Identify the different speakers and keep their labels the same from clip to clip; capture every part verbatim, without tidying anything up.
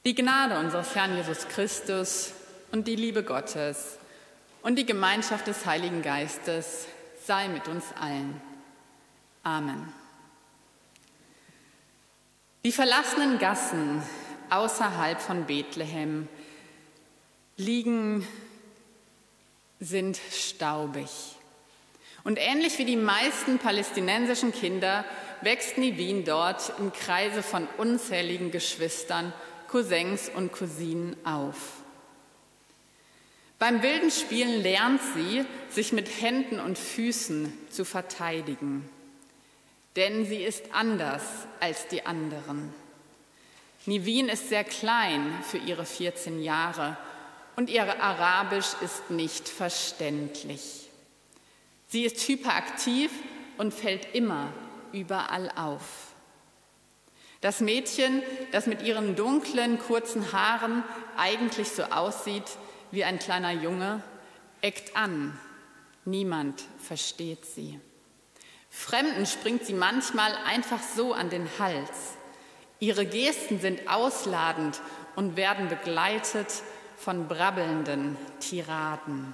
Speaker 1: Die Gnade unseres Herrn Jesus Christus und die Liebe Gottes und die Gemeinschaft des Heiligen Geistes sei mit uns allen. Amen. Die verlassenen Gassen außerhalb von Bethlehem liegen, sind staubig. Und ähnlich wie die meisten palästinensischen Kinder wächst Niveen dort im Kreise von unzähligen Geschwistern, Cousins und Cousinen auf. Beim wilden Spielen lernt sie, sich mit Händen und Füßen zu verteidigen. Denn sie ist anders als die anderen. Niveen ist sehr klein für ihre vierzehn Jahre und ihr Arabisch ist nicht verständlich. Sie ist hyperaktiv und fällt immer überall auf. Das Mädchen, das mit ihren dunklen, kurzen Haaren eigentlich so aussieht wie ein kleiner Junge, eckt an. Niemand versteht sie. Fremden springt sie manchmal einfach so an den Hals. Ihre Gesten sind ausladend und werden begleitet von brabbelnden Tiraden.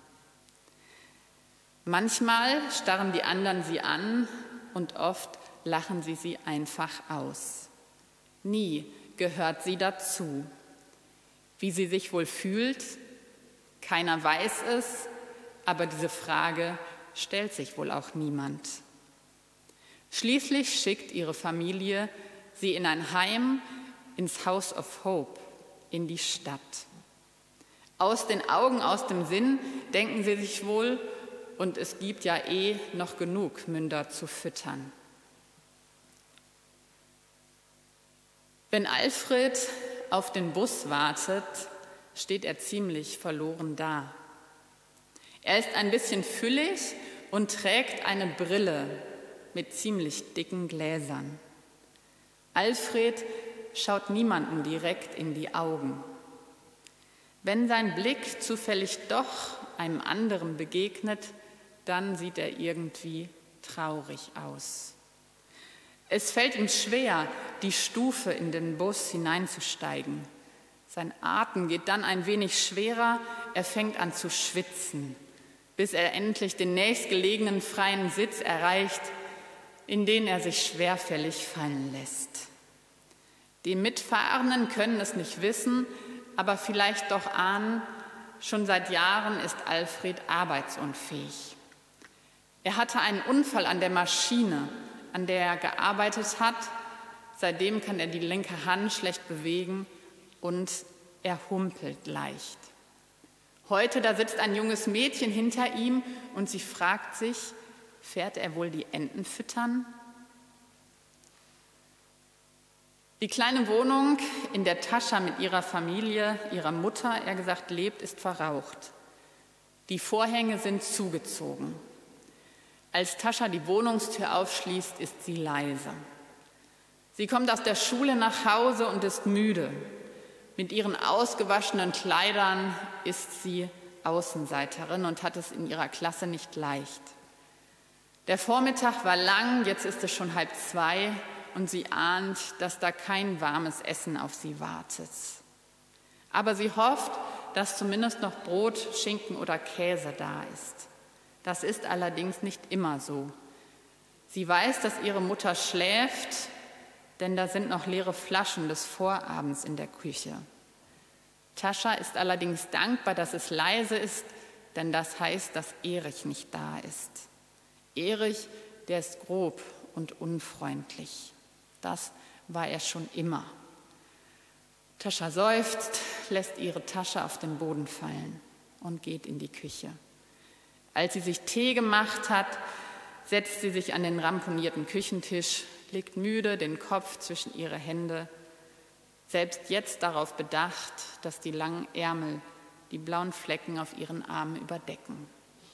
Speaker 1: Manchmal starren die anderen sie an und oft lachen sie sie einfach aus. Nie gehört sie dazu. Wie sie sich wohl fühlt, keiner weiß es, aber diese Frage stellt sich wohl auch niemand. Schließlich schickt ihre Familie sie in ein Heim, ins House of Hope, in die Stadt. Aus den Augen, aus dem Sinn, denken sie sich wohl, und es gibt ja eh noch genug Münder zu füttern. Wenn Alfred auf den Bus wartet, steht er ziemlich verloren da. Er ist ein bisschen füllig und trägt eine Brille mit ziemlich dicken Gläsern. Alfred schaut niemanden direkt in die Augen. Wenn sein Blick zufällig doch einem anderen begegnet, dann sieht er irgendwie traurig aus. Es fällt ihm schwer, die Stufe in den Bus hineinzusteigen. Sein Atem geht dann ein wenig schwerer, er fängt an zu schwitzen, bis er endlich den nächstgelegenen freien Sitz erreicht, in den er sich schwerfällig fallen lässt. Die Mitfahrenden können es nicht wissen, aber vielleicht doch ahnen, schon seit Jahren ist Alfred arbeitsunfähig. Er hatte einen Unfall an der Maschine, an der er gearbeitet hat. Seitdem kann er die linke Hand schlecht bewegen und er humpelt leicht. Heute, da sitzt ein junges Mädchen hinter ihm und sie fragt sich, fährt er wohl die Enten füttern? Die kleine Wohnung, in der Tascha mit ihrer Familie, ihrer Mutter, eher gesagt, lebt, ist verraucht. Die Vorhänge sind zugezogen. Als Tascha die Wohnungstür aufschließt, ist sie leise. Sie kommt aus der Schule nach Hause und ist müde. Mit ihren ausgewaschenen Kleidern ist sie Außenseiterin und hat es in ihrer Klasse nicht leicht. Der Vormittag war lang, jetzt ist es schon halb zwei und sie ahnt, dass da kein warmes Essen auf sie wartet. Aber sie hofft, dass zumindest noch Brot, Schinken oder Käse da ist. Das ist allerdings nicht immer so. Sie weiß, dass ihre Mutter schläft, denn da sind noch leere Flaschen des Vorabends in der Küche. Tascha ist allerdings dankbar, dass es leise ist, denn das heißt, dass Erich nicht da ist. Erich, der ist grob und unfreundlich. Das war er schon immer. Tascha seufzt, lässt ihre Tasche auf den Boden fallen und geht in die Küche. Als sie sich Tee gemacht hat, setzt sie sich an den ramponierten Küchentisch, legt müde den Kopf zwischen ihre Hände, selbst jetzt darauf bedacht, dass die langen Ärmel die blauen Flecken auf ihren Armen überdecken.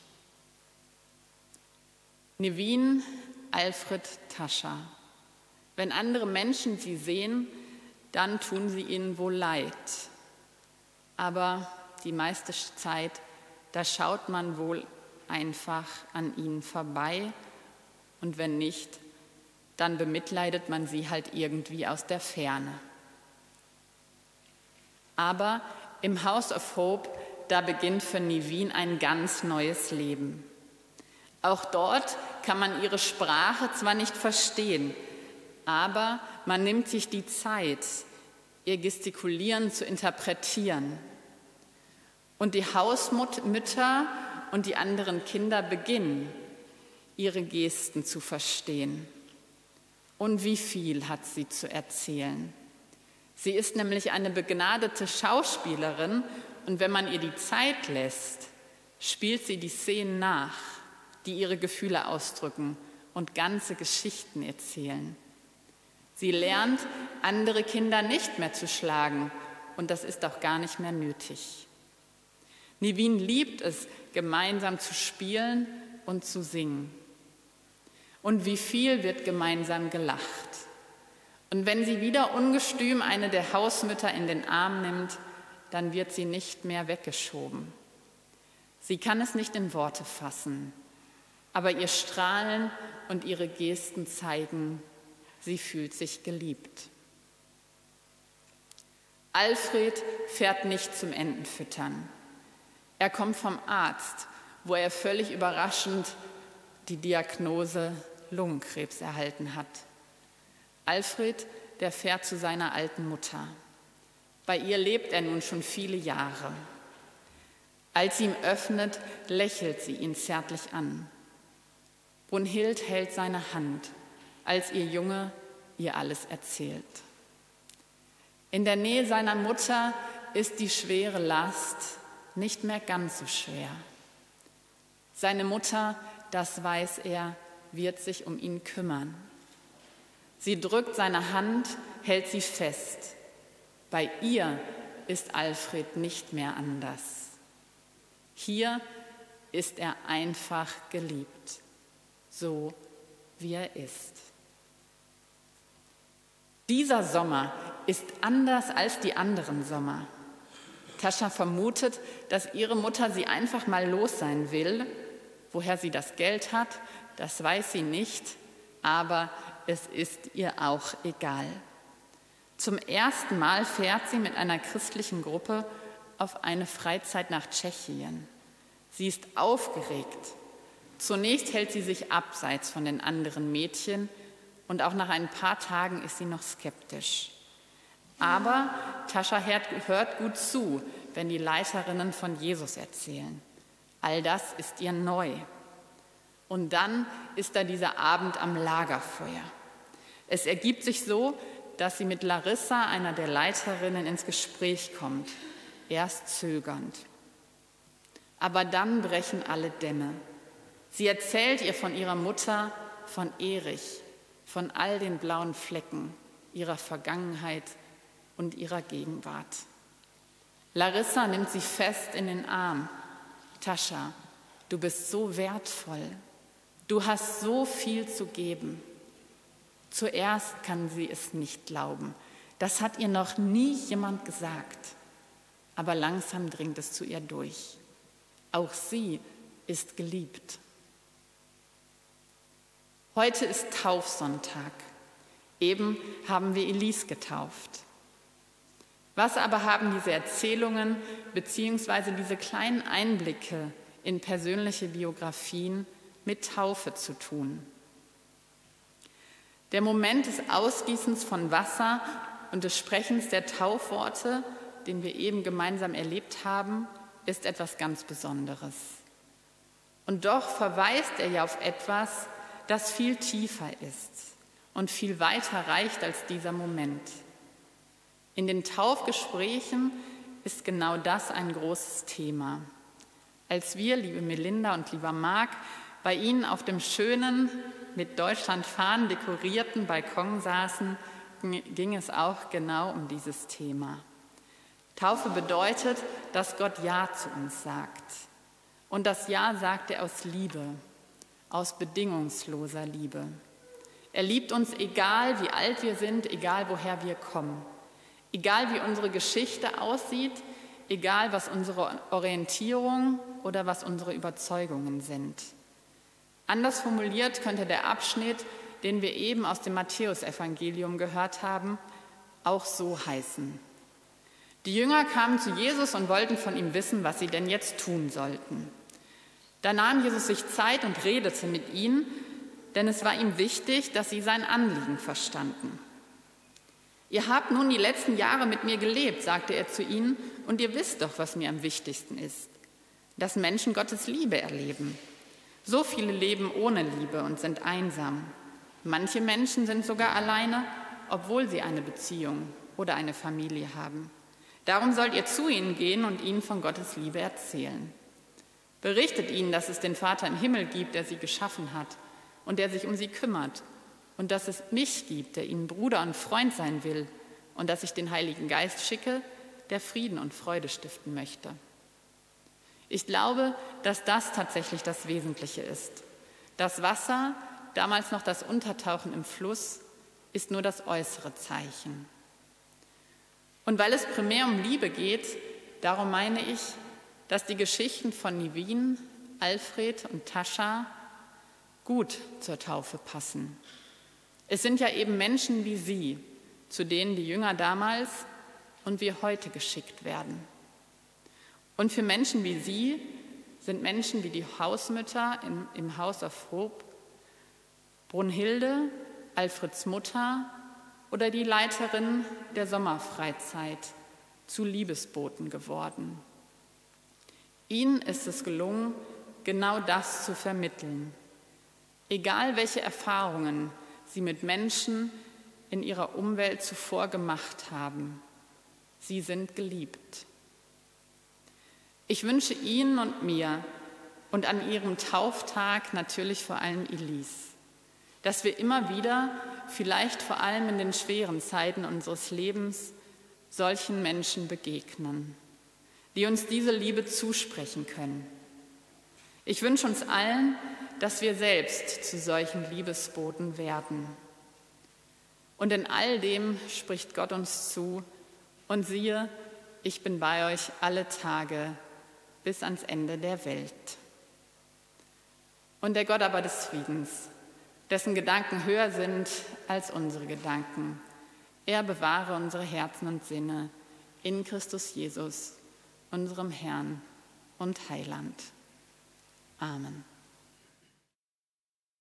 Speaker 1: Niveen, Alfred, Tascha. Wenn andere Menschen sie sehen, dann tun sie ihnen wohl leid. Aber die meiste Zeit, da schaut man wohl einfach an ihnen vorbei und wenn nicht, dann bemitleidet man sie halt irgendwie aus der Ferne. Aber im House of Hope, da beginnt für Niveen ein ganz neues Leben. Auch dort kann man ihre Sprache zwar nicht verstehen, aber man nimmt sich die Zeit, ihr Gestikulieren zu interpretieren. Und die Hausmütter und die anderen Kinder beginnen, ihre Gesten zu verstehen. Und wie viel hat sie zu erzählen? Sie ist nämlich eine begnadete Schauspielerin und wenn man ihr die Zeit lässt, spielt sie die Szenen nach, die ihre Gefühle ausdrücken und ganze Geschichten erzählen. Sie lernt, andere Kinder nicht mehr zu schlagen und das ist auch gar nicht mehr nötig. Niveen liebt es, gemeinsam zu spielen und zu singen. Und wie viel wird gemeinsam gelacht. Und wenn sie wieder ungestüm eine der Hausmütter in den Arm nimmt, dann wird sie nicht mehr weggeschoben. Sie kann es nicht in Worte fassen, aber ihr Strahlen und ihre Gesten zeigen, sie fühlt sich geliebt. Alfred fährt nicht zum Entenfüttern. Er kommt vom Arzt, wo er völlig überraschend die Diagnose Lungenkrebs erhalten hat. Alfred, der fährt zu seiner alten Mutter. Bei ihr lebt er nun schon viele Jahre. Als sie ihm öffnet, lächelt sie ihn zärtlich an. Brunhild hält seine Hand, als ihr Junge ihr alles erzählt. In der Nähe seiner Mutter ist die schwere Last nicht mehr ganz so schwer. Seine Mutter, das weiß er, wird sich um ihn kümmern. Sie drückt seine Hand, hält sie fest. Bei ihr ist Alfred nicht mehr anders. Hier ist er einfach geliebt, so wie er ist. Dieser Sommer ist anders als die anderen Sommer. Tascha vermutet, dass ihre Mutter sie einfach mal los sein will. Woher sie das Geld hat, das weiß sie nicht, aber es ist ihr auch egal. Zum ersten Mal fährt sie mit einer christlichen Gruppe auf eine Freizeit nach Tschechien. Sie ist aufgeregt. Zunächst hält sie sich abseits von den anderen Mädchen und auch nach ein paar Tagen ist sie noch skeptisch. Aber Tascha hört gut zu, wenn die Leiterinnen von Jesus erzählen. All das ist ihr neu. Und dann ist da dieser Abend am Lagerfeuer. Es ergibt sich so, dass sie mit Larissa, einer der Leiterinnen, ins Gespräch kommt, erst zögernd. Aber dann brechen alle Dämme. Sie erzählt ihr von ihrer Mutter, von Erich, von all den blauen Flecken, ihrer Vergangenheit und ihrer Gegenwart. Larissa nimmt sie fest in den Arm. Tascha, du bist so wertvoll. Du hast so viel zu geben. Zuerst kann sie es nicht glauben. Das hat ihr noch nie jemand gesagt. Aber langsam dringt es zu ihr durch. Auch sie ist geliebt. Heute ist Taufsonntag. Eben haben wir Elise getauft. Was aber haben diese Erzählungen bzw. diese kleinen Einblicke in persönliche Biografien mit Taufe zu tun? Der Moment des Ausgießens von Wasser und des Sprechens der Taufworte, den wir eben gemeinsam erlebt haben, ist etwas ganz Besonderes. Und doch verweist er ja auf etwas, das viel tiefer ist und viel weiter reicht als dieser Moment. In den Taufgesprächen ist genau das ein großes Thema. Als wir, liebe Melinda und lieber Marc, bei Ihnen auf dem schönen, mit Deutschlandfahnen dekorierten Balkon saßen, ging es auch genau um dieses Thema. Taufe bedeutet, dass Gott Ja zu uns sagt. Und das Ja sagt er aus Liebe, aus bedingungsloser Liebe. Er liebt uns, egal wie alt wir sind, egal woher wir kommen. Egal wie unsere Geschichte aussieht, egal was unsere Orientierung oder was unsere Überzeugungen sind. Anders formuliert könnte der Abschnitt, den wir eben aus dem Matthäusevangelium gehört haben, auch so heißen. Die Jünger kamen zu Jesus und wollten von ihm wissen, was sie denn jetzt tun sollten. Da nahm Jesus sich Zeit und redete mit ihnen, denn es war ihm wichtig, dass sie sein Anliegen verstanden. Ihr habt nun die letzten Jahre mit mir gelebt, sagte er zu ihnen, und ihr wisst doch, was mir am wichtigsten ist, dass Menschen Gottes Liebe erleben. So viele leben ohne Liebe und sind einsam. Manche Menschen sind sogar alleine, obwohl sie eine Beziehung oder eine Familie haben. Darum sollt ihr zu ihnen gehen und ihnen von Gottes Liebe erzählen. Berichtet ihnen, dass es den Vater im Himmel gibt, der sie geschaffen hat und der sich um sie kümmert, und dass es mich gibt, der ihnen Bruder und Freund sein will, und dass ich den Heiligen Geist schicke, der Frieden und Freude stiften möchte. Ich glaube, dass das tatsächlich das Wesentliche ist. Das Wasser, damals noch das Untertauchen im Fluss, ist nur das äußere Zeichen. Und weil es primär um Liebe geht, darum meine ich, dass die Geschichten von Nivin, Alfred und Tascha gut zur Taufe passen. Es sind ja eben Menschen wie sie, zu denen die Jünger damals und wir heute geschickt werden. Und für Menschen wie sie sind Menschen wie die Hausmütter im, im House of Hope, Brunhilde, Alfreds Mutter oder die Leiterin der Sommerfreizeit zu Liebesboten geworden. Ihnen ist es gelungen, genau das zu vermitteln. Egal welche Erfahrungen sie mit Menschen in ihrer Umwelt zuvor gemacht haben, sie sind geliebt. Ich wünsche Ihnen und mir und an Ihrem Tauftag natürlich vor allem Elise, dass wir immer wieder, vielleicht vor allem in den schweren Zeiten unseres Lebens, solchen Menschen begegnen, die uns diese Liebe zusprechen können. Ich wünsche uns allen, dass wir selbst zu solchen Liebesboten werden. Und in all dem spricht Gott uns zu, und siehe, ich bin bei euch alle Tage bis ans Ende der Welt. Und der Gott aber des Friedens, dessen Gedanken höher sind als unsere Gedanken, er bewahre unsere Herzen und Sinne in Christus Jesus, unserem Herrn und Heiland. Amen.